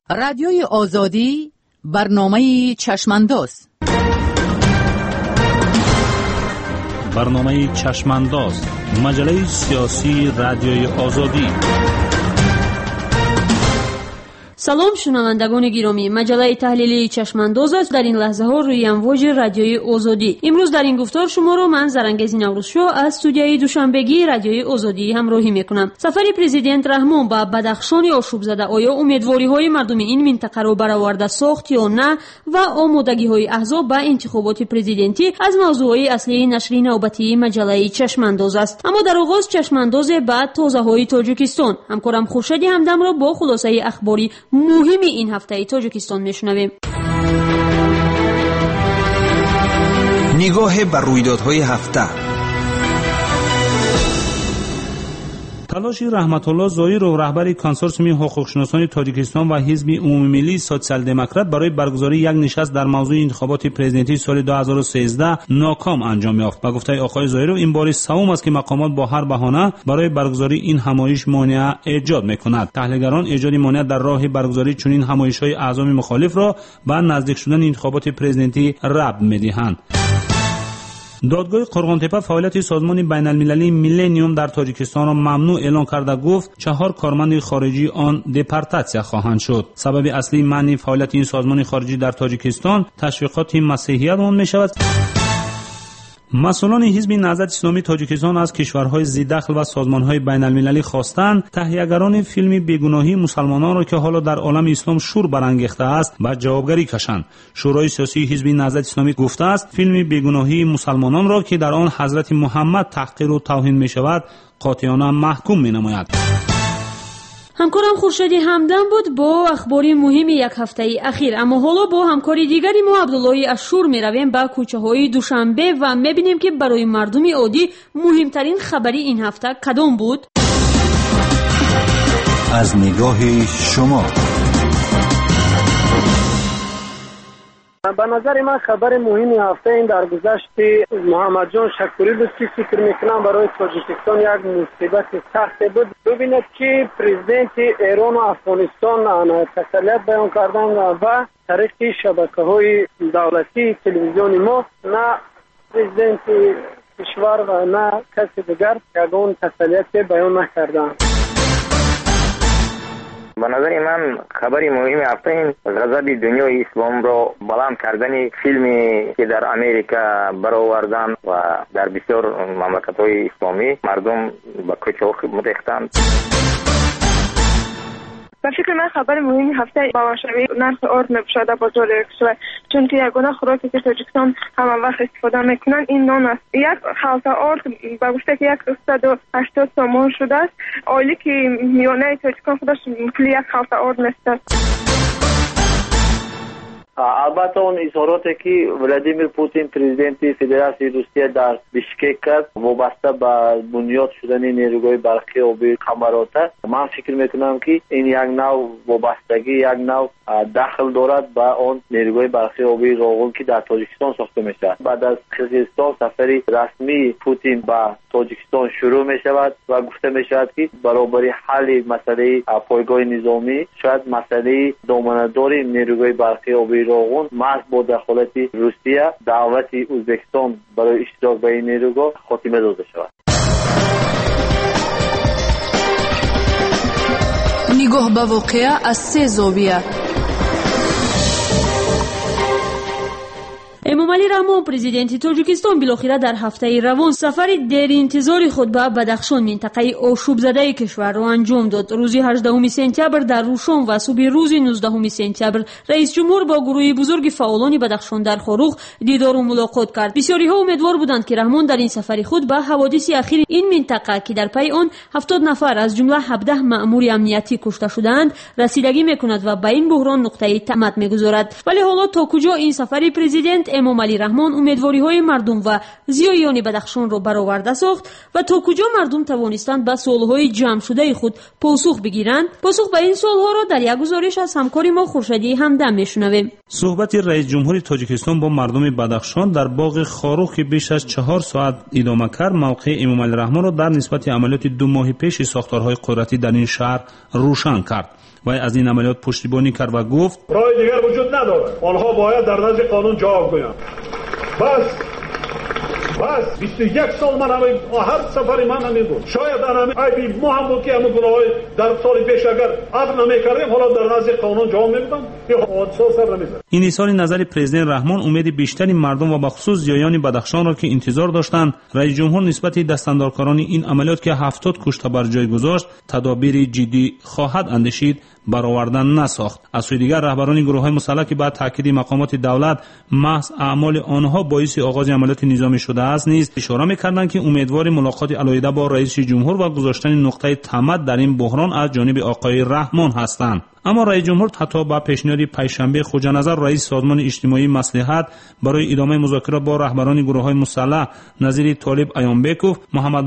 رادیوی آزادی برنامه چشمانداز. برنامه چشمانداز، مجله سیاسی رادیوی آزادی. سلام شنوندگان گرامی، مجله تحلیلی چشمانداز است در این لحظه ها روی امواج رادیوی آزادی. امروز در این گفتار شما رو من زرنگز نوروزشو از استودیوی دوشنبگی رادیوی آزادی همراهی میکنم. سفر پرزیدنت رحمان به بدخشان آشوب زده آیا امیدواری های مردم این منطقه رو برآورده ساخت یا نه و آمادگی های احزاب به انتخابات پرزیدنتی از موضوعات اصلی نشر نوبتی مجله چشمانداز است. اما در آغاز چشمانداز بعد تازه های تاجیکستان. همکارم خورشید همدم را با خلاصه اخباری مهم این هفته تاجیکستان میشنویم. نگاه بر رویدادهای هفته. تلاش رحمت الله ظاهر و رهبر کنسورسیوم حقوقشناسان تاجیکستان و حزب عمومی ملی سوسیال دموکرات برای برگزاری یک نشست در موضوع انتخابات پرزیدنتی سال 2013 ناکام انجام یافت. با گفته آقای ظاهر این بار سوم است که مقامات با هر بهانه برای برگزاری این همایش مانع ایجاد می‌کند. تحلیلگران ایجاد مانع در راه برگزاری چنین همایش‌های اعضای مخالف را به نزدیک شدن انتخابات پرزیدنتی ربط می‌دهند. دادگاه قرغان‌تپه فعالیت سازمان بین‌المللی میلنیوم در تاجیکستان را ممنوع اعلام کرده گفت 4 کارمند خارجی آن دپارتاسیا خواهند شد. سبب اصلی منع فعالیت این سازمان خارجی در تاجیکستان تشویقات مسیحیت آن می‌شود. مسئولان حزب نهضت اسلامی تاجیکستان از کشورهای ذی‌دخل و سازمان‌های بین‌المللی خواستند تهیه‌گران فیلم بیگناهی مسلمانان را که حالا در عالم اسلام شور برانگیخته است به جوابگری کشند. شورای سیاسی حزب نهضت اسلامی گفته است فیلم بیگناهی مسلمانان را که در آن حضرت محمد تحقیر و توهین می‌شود قاطعانه محکوم می‌نماید. همکارم خورشید همدم بود با اخباری مهم یک هفته اخیر. اما حالا با همکاری دیگری ما عبدالله اشور میرویم به کوچه های دوشنبه و میبینیم که برای مردم عادی مهمترین خبری این هفته کدام بود؟ از نگاه شما. به نظر من خبر مهمی هفته این در گذشت محمد جان شکوری بود که فکر میکنم برای تاجیکستان یک مصیبت سخت بود. ببینید که پرزیدنت ایران و افغانستان تسلیت بیان کردن و طریق شبکه‌های دولتی تلویزیون ما نه پرزیدنت کشور و نه کسی دیگر یگان تسلیت بیان نکردند. به نظر من خبری مهم هفته این غضب دنیای اسلام را بلند کردن فیلمی که در امریکا برآوردن و در بسیار مملکت‌های اسلامی مردم به کوچه‌ها ریختند. به فکر من خبر مهمی هفته باورشوی نرخ آرد می‌باشد بازار کشور، چون که یگانه خوراکی که تاجیکستان هم وقت استفاده میکنن این نان است. یک خلطه آرد به گفته که 180 تومان شده است. عالی که میانه تاجیکستان خودش کلی یک خلطه آرد می‌سازد. البته اون اظهاراتی که ولادیمیر پوتین پرزیدنت فدراسیون روسیه در بیشکک کرد وابسته به بنیاد شدن نیروهای برقی آبی قمراته، من فکر میکنم که این یک نوع وابستگی، یک نوع دخل دارد به اون نیروهای برقی آبی راغون که در تاجیکستان ساخته میشه. بعد از قرقیزستان سفری رسمی پوتین به تاجیکستان شروع میشود و گفته میشود که برابری حل مسئله پایگاه نظامی شاید مسئله دامنه‌داری نیروهای برقی آبی راغون محض با دخالت روسیه دعوت ازبکستان برای اشتراک به این نیروگاه خاتمه داده شود. نگاه به واقعه از 3 زاویه. امامعلی رحمان پرزیدنت تاجیکستان بالاخره در هفته روان سفر دیر انتظار خود به بدخشان منطقه آشوب زده کشور را انجام داد. روز 18 سپتامبر در روشن و صبح روز 19 سپتامبر رئیس جمهور با گروه بزرگ فعالان بدخشان در خاروخ دیدار و ملاقات کرد. بسیاری ها امیدوار بودند که رحمان در این سفر خود به حوادث اخیر این منطقه که در پی آن 70 نفر از جمله 17 مأمور امنیتی کشته شدند رسیدگی میکند و به این بحران نقطه تمت میگذارد. ولی حالا تا کجا این سفر پرزیدنت امامعلی رحمان امیدواری‌های مردم و زیایان بدخشان را برآورده ساخت و تا کجا مردم توانستند به سوال‌های جمع شده خود پاسخ بگیرند. پاسخ به این سوال‌ها را در یک گزارش از همکار ما خورشیدی همدم میشنویم. صحبت رئیس جمهوری تاجیکستان با مردم بدخشان در باغ خاروخ که بیش از 4 ساعت ادامه کرد، موقع امامعلی رحمان را در نسبت عملیات 2 ماه پیش ساختارهای قدرتی در این شهر روشن کرد. و از این عملیات پشتیبانی کرد و گفت راه دیگر وجود ندارد. آنها باید در نزد قانون جواب گویند. بس 21 سال من هر سفری من همین بود. شاید عیبی ما هم بود که همون گناه‌های در سال پیش اگر عفو نمی‌کردیم حالا در نزد قانون جواب می‌دادم یا حادثه سر نمی‌زد. این اظهار نظر پرزیدنت رحمان امید بیشتری مردم و بخصوص زیایان بدخشان را که انتظار داشتند رئیس جمهور نسبت دستاندارکاران این عملیات که 70 کشته بر جای گذاشت تدابیر جدی خواهد اندیشید برآوردن نساخت. از سوی دیگر رهبران گروه‌های مسلح که بعد تاکید مقامات دولت محض اعمال آنها باعث آغاز عملیات نظامی شده است نیز اشاره می‌کردند که امیدوار ملاقات علیحده با رئیس جمهور و گذاشتن نقطه تمد در این بحران از جانب آقای رحمان هستند. اما رئیس جمهور حتی با پیشنهاد پنجشنبه خوجانظر رئیس سازمان اجتماعی مصلحت برای ادامه مذاکرات با رهبران گروه‌های مسلح نظیر طالب ایانبکوف،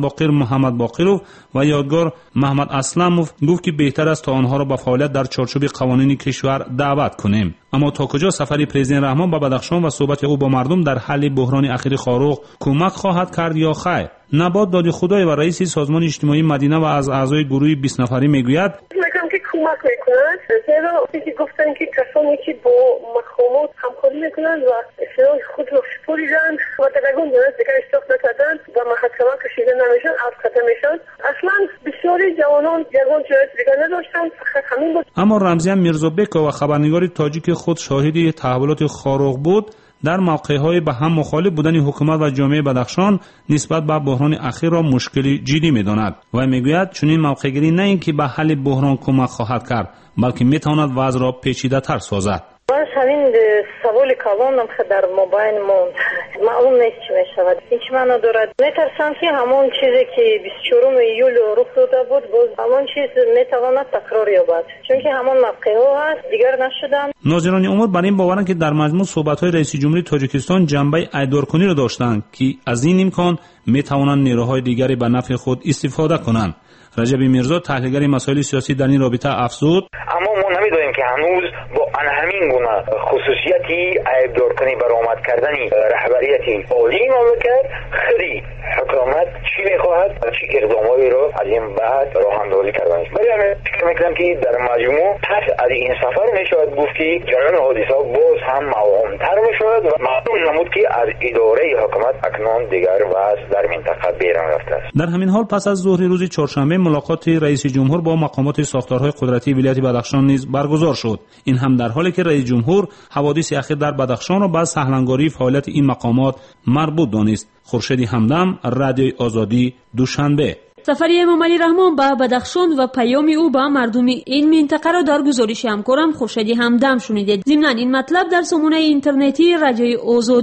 محمد باقرов و یادگار محمد اسلموف گفت که بهتر است تا آنها را به فعالیت در چارچوب قوانین کشور دعوت کنیم. اما تا کجا سفری پرزیدنت رحمان به بدخشان و صحبت او با مردم در حل بحران اخیر خاروخ کمک خواهد کرد یا خیر؟ نبات دادی خدای و رئیس سازمان اجتماعی مدینه و از اعضای گروه 20 نفری میگوید کمک میکنند. زیرا چیزی گفتن که کسانی که با مقامات همکاری میکنند و اصلاح خود را سپریدند و در اون جنس دیگر اشتراک نکردند و محکمه کشیده نمیشن از خطر میشن. اصلا بسیاری جوانان یگان جنس دیگر نداشتند، فقط همین بود. اما رمزی میرزابک و خبرنگار تاجیک خود شاهد تحولات خاروخ بود. در موقع‌های به هم مخالف بودن حکومت و جامعه بدخشان نسبت به بحران اخیر را مشکلی جدی می‌داند و می‌گوید چنین موقع‌گیری نه اینکه به حل بحران کمک خواهد کرد بلکه می‌تواند وضع را پیچیده‌تر سازد. باز همین سوال کلانم که در مابین موند معلوم نیست چی میشود. هیچ معنا دارد. میترسم که همون چیزی که 24 ایول رخ داده بود باز همون چیز میتواند تکرار یابد، چون که همون موقع‌ها هست دیگر نشدن. ناظران امور بر این باورند که در مجموع صحبت‌های رئیس جمهوری تاجیکستان جنبه ایدارکنی را داشتند که از این امکان میتوانند نیروهای دیگری به نفع خود استفاده کنند. رجب میرزا تحلیلگر مسائل سیاسی در این رابطه افزود اما ما نمی‌دانیم که هنوز با همین گونه خصوصیتی عیب‌دارکنی برآمد کردن رهبریت عالی مملکت خیلی حکومت چی می‌خواهد و چی اقداماتی را از این بعد راه اندازی کردن است. برای همین فکر می‌کنم که در مجموع پس از این سفر میشود گفت که جریان حادثه باز هم موهوم‌تر میشود و معلوم نمود که از اداره حکومت اکنون دیگر وضع در منطقه بیرون رفته است. در همین حال پس از ظهر روز چهارشنبه ملاقات رئیس جمهور با مقامات ساختارهای قدرتی ولایت بدخشان نیز برگزار شد. این هم در حالی که رئیس جمهور حوادث اخیر در بدخشان را به سهلنگاری فعالیت این مقامات مربوط دانست. خورشیدی همدم، رادیوی آزادی، دوشنبه. سفری امامعلی رحمان به بدخشان و پیام او به مردم این منطقه را در گزارش همکارم خورشیدی همدم شنیدید. ضمن این مطلب در سامانه اینترنتی رادیوی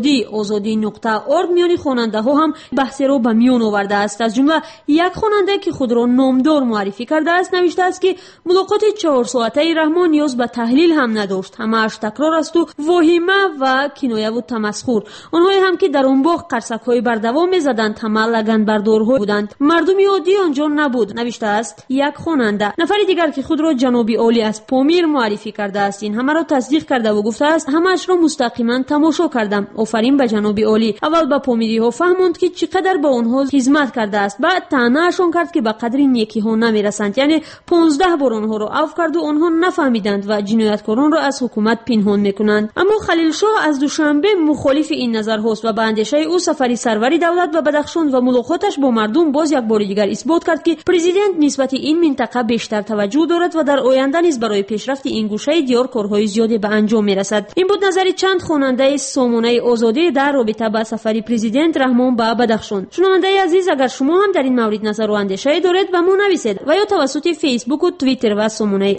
آزادی.org میان خواننده ها هم بحث را به میان آورده است. از جمله یک خواننده که خود را نامدار معرفی کرده است نوشته است که ملاقات 4 ساعته رحمان نیاز به تحلیل هم نداشت، همه‌اش تکرار است و واهمه و کنایه و تمسخر. آنهایی هم که در اون باغ قرصک‌های بر دوام می‌زدند همه لگنبردارها بودند. مردمی آنجا نبود، نوشته است یک خواننده. نفری دیگر که خود را جناب عالی از پامیر معرفی کرده است این همه را تصدیق کرده و گفته است همه‌اش را مستقیما تماشا کردم. آفرین به جناب عالی. اول به پامیری ها فهموند که چقدر به آنها خدمت کرده است، بعد طعنه‌شان کرد که به قدر نیکی ها نمیرسند، یعنی 15 بار آنها را عفو کرد و آنها نفهمیدند و جنایتکاران را از حکومت پنهان میکنند. اما خلیل شاه از دوشنبه مخالف این نظر هست و به اندیشه او سفری سروری دولت و بدخشان و ملاقاتش با مردم باز یک بار دیگر اثبات کرد که پرزیدنت نسبت این منطقه بیشتر توجه دارد و در آینده نیز برای پیشرفت این گوشه دیار کارهای زیادی به انجام میرسد. این بود نظر چند خواننده سامانه آزادی در رابطه با سفر پرزیدنت رحمان به بدخشان. شنونده عزیز، اگر شما هم در این مورد نظر و اندیشه دارید به ما نویسید و یا توسط فیسبوک و توییتر و سامانه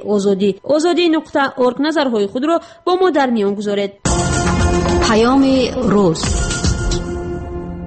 آزادی.org نظرهای خود را با ما در میان گذارید. پیام روز.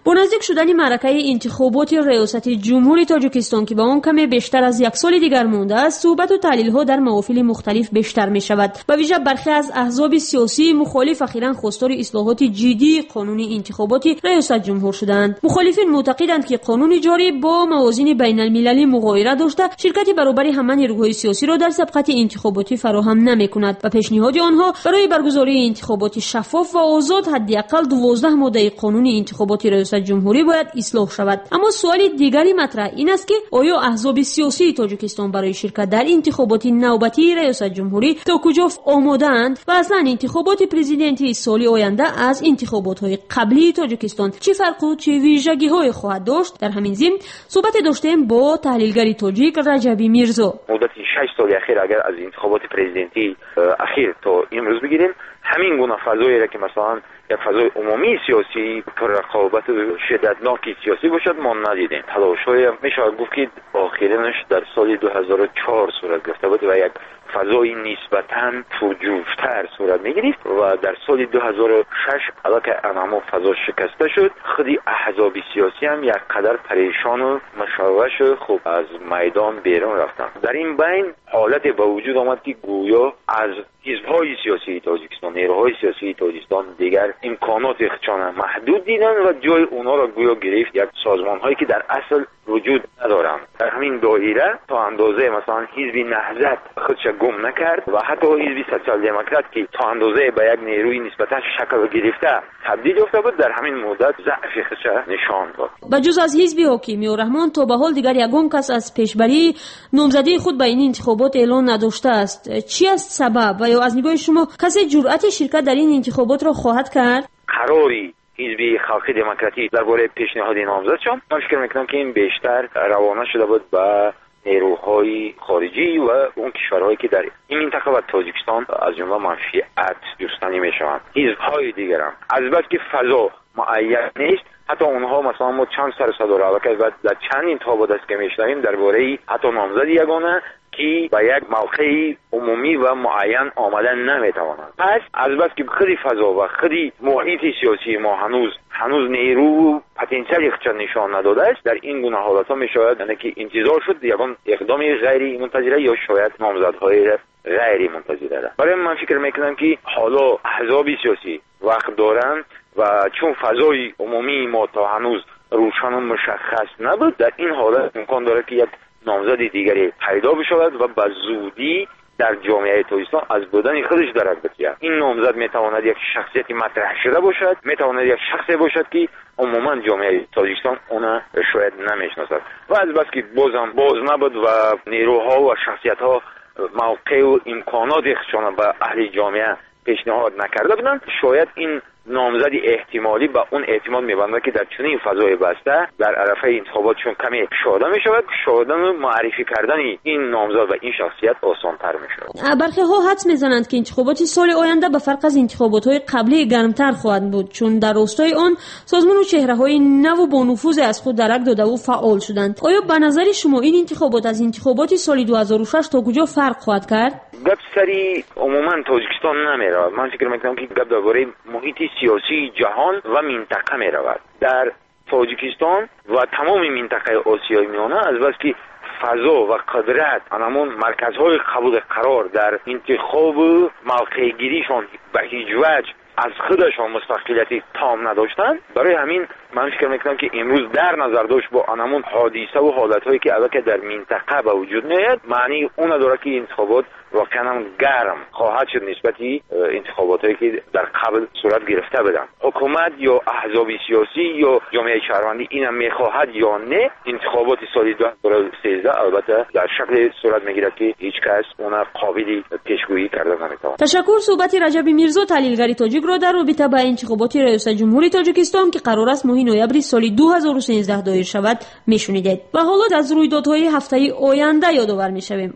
با نزدیک شدن معرکه انتخابات ریاست جمهوری تاجیکستان که به آن کمی بیشتر از یک سال دیگر مانده است، صحبت و تحلیل‌ها در محافل مختلف بیشتر می‌شود. به ویژه برخی از احزاب سیاسی مخالف اخیراً خواستار اصلاحات جدی قانون انتخابات ریاست جمهور شدند. مخالفین معتقدند که قانون جاری با موازین بین‌المللی مغایره داشته، شرکت برابر همه نیروهای سیاسی را در سبقت انتخاباتی فراهم نمی‌کند و پیشنهاد آنها برای برگزاری انتخابات شفاف و آزاد حداقل 12 ماده قانون انتخابات ریاست جمهوری باید اصلاح شود. اما سوال دیگری مطرح این است که آیا احزاب سیاسی تاجیکستان برای شرکت در انتخابات نوبتی ریاست جمهوری تا کجا آماده‌اند و اصلا انتخابات پرزیدنتی سال آینده از انتخابات‌های قبلی تاجیکستان چه فرق و چه ویژگی‌های خواهد داشت؟ در همین ضمن صحبت داشتیم با تحلیلگر تاجیک رجبی میرزا. مدت 6 سال اخیر اگر از انتخابات پرزیدنتی اخیر تا امروز بگیریم، همین گونه فضایی را که مثلا یک فضای عمومی سیاسی پر رقابت شدتناکی سیاسی باشد ما ندیدیم. تلاش‌های میشه گفت که آخرینش در سال 2004 صورت گرفته بود و یک فضای نسبتاً پرجوش‌تر صورت می‌گرفت و در سال 2006 البته انما فضا شکسته شد، خودی احزاب سیاسی هم یک قدر پریشان و مشوش خوب از میدان بیرون رفتن. در این بین حالت به وجود آمد که گویا از حزب‌های سیاسی تاجیکستان، نیروهای سیاسی تاجیکستان دیگر امکانات خودشان محدود دیدن و جای اونا را گویا گرفت یک سازمان‌هایی که در اصل وجود ندارند. در همین دایره تا اندازه مثلا حزب نهضت خودش گم نکرد و حتی حزب سوسیال دموکرات که تا اندازه به یک نیروی نسبتا شکل گرفته تبدیل یافته بود، در همین مدت ضعف خودش نشان داد. بجز از حزب حاکمی الرحمن تا به حال دیگر یگان کس از پیشبری نامزدی خود به این انتخابات اعلان نداشته است. چی است سبب و یا از نگاه شما کسی جرأت شرکت در این انتخابات را خواهد کرد؟ قراری حزب خلقی دموکراتی درباره پیشنهاد نامزدشان من فکر میکنم که این بیشتر روانه شده بود به نیروهای خارجی و اون کشورهایی که در این منطقه و تاجیکستان از جمله منفعت جستنی میشوند. حزب‌های دیگر هم البته که فضا معین نیست، حتی اونها مثلا ما چند سر صدا را و در چند انتخابات است که میشنویم درباره حتی نامزد یگانه که با یک موقع عمومی و معین آمدن نمیتوانند. پس البته که خیلی فضا و خیلی محیط سیاسی ما هنوز نیرو پتانسیل خودش نشان نداده است. در این گونه حالت‌ها میشاید یعنی که انتظار شد یگان اقدام غیر منتظره یا شاید نامزدهای غیر منتظره. برای من فکر میکنم که حالا احزاب سیاسی وقت دارن و چون فضای عمومی ما تا هنوز روشن و مشخص نبود، در این حالت امکان داره که یک نامزد دیگری پیدا بشود و به زودی در جامعه تاجیکستان از بودن خودش درک بکند. این نامزد میتواند یک شخصیتی مطرح شده باشد، میتواند یک شخصی باشد که عموما جامعه تاجیکستان اون شاید نمیشناسد و البته که باز نبود و نیروها و شخصیت‌ها موقع و امکانات خودشان به اهل جامعه پیشنهاد نکرده بودند، شاید این نامزد احتمالی با اون اعتماد می‌بنده که در چنین فضای بسته در عرفه انتخاباتشون کمی کشاده می‌شود، کشاده و معرفی کردن این نامزد و این شخصیت آسان‌تر می‌شود. برخی‌ها حدس می‌زنند که انتخابات سال آینده به فرق از انتخابات‌های قبلی گرمتر خواهد بود، چون در راستای آن سازمان و چهره‌های نو و با نفوذ از خود درک داده و فعال شدند. آیا به نظر شما این انتخابات از انتخابات سال 2006 تا کجا فرق خواهد کرد؟ گپ سری عموما تاجیکستان نمیره. من فکر می‌کنم که گپ درباره محیط سیاسی جهان و منطقه می رود. در تاجیکستان و تمام منطقه آسیای میانه از بس که فضا و قدرت همون مرکزهای قبول قرار در انتخاب موقع گیریشان به هیچ وجه از خودشان مستقلیتی تام نداشتند، برای همین من فکر میکنم که امروز در نظر داشت با همون حادثه و حالتهایی که البته در منطقه به وجود میاد، معنی اون داره که انتخابات واقعا گرم خواهد شد نسبتی انتخاباتی که در قبل صورت گرفته بودند. حکومت یا احزاب سیاسی یا جامعه شهروندی اینم میخواهد یا نه، انتخابات سال 2013 البته در شکل صورت میگیره که هیچ کس اون قابل پیشگویی کرده نمیتونه. تشکر. صحبت رجبی میرزا تحلیلگر تاجیک را در رابطه با انتخابات ریاست جمهوری تاجیکستان که قرار است ماه نوامبر سال 2013 دایر شود میشنیدید. و حالا از رویدادهای هفته آینده یادآور میشویم.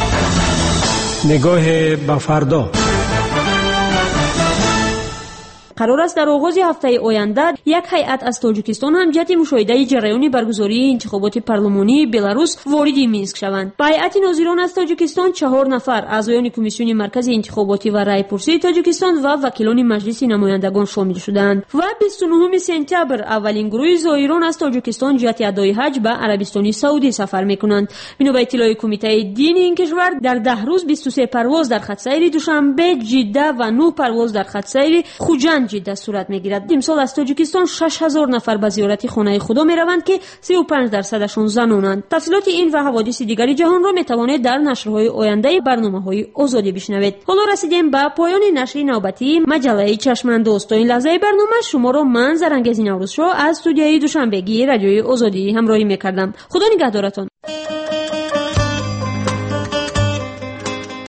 نگاه به فردا. قرار است در آغاز هفته آینده یک هیئت از تاجیکستان هم جهت مشاهده جریان برگزاری انتخابات پارلمانی بلاروس وارد مینسک شوند. به هیئت ناظران از تاجیکستان 4 نفر اعضایان کمیسیون مرکزی انتخاباتی و رایپرسی تاجیکستان و وکیلان مجلس نمایندگان شامل شدند و 29 سپتامبر اولین گروه زائران از تاجیکستان جهت ادای حج به عربستان سعودی سفر میکنند. بنا به اطلاع کمیته دینی این کشور در 10 روز 23 پرواز در خط سیر دوشنبه جده و 9 پرواز در خط سیر خوجند جده صورت میگیرد. امسال از تاجیکستان 6000 نفر به زیارت خانه خدا میروند که 35% زنانند. تفصیلات این و حوادث دیگری جهان را میتوانید در نشرهای آینده برنامه‌های آزادی بشنوید. حالا رسیدیم به پایان نشر نوبتی مجله چشماندوز. تا این لحظه برنامه شما را من زرنگزی نوروزشو از استودیوی دوشنبگی رادیوی آزادی همراهی میکردم. خدا نگهدارتان.